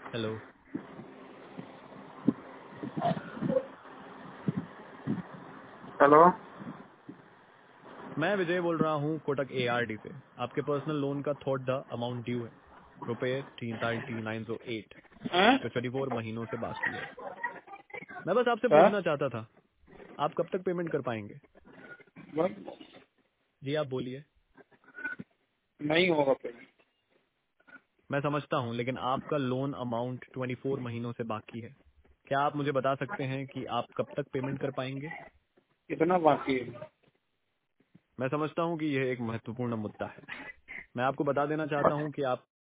Hello. Hello. मैं विजय बोल रहा हूँ कोटक एआरडी से। आपके पर्सनल लोन का थर्ड द अमाउंट ड्यू है, रुपए 3,908, हैं? जो 24 महीनों से बाकी है। मैं बस आपसे क्या? पूछना चाहता था, आप कब तक पेमेंट कर पाएंगे? बस जी आप बोलिए। नहीं होगा पेमेंट। मैं समझता हूँ, लेकिन आपका लोन अमाउंट 24 महीनों से बाकी है। क्या आप मुझे बता सकते हैं कि आप कब तक पेमेंट कर पाएंगे? कितना बाकी है? मैं समझता हूँ कि यह एक महत्वपूर्ण मुद्दा है। मैं आपको बता देना चाहता हूँ कि आप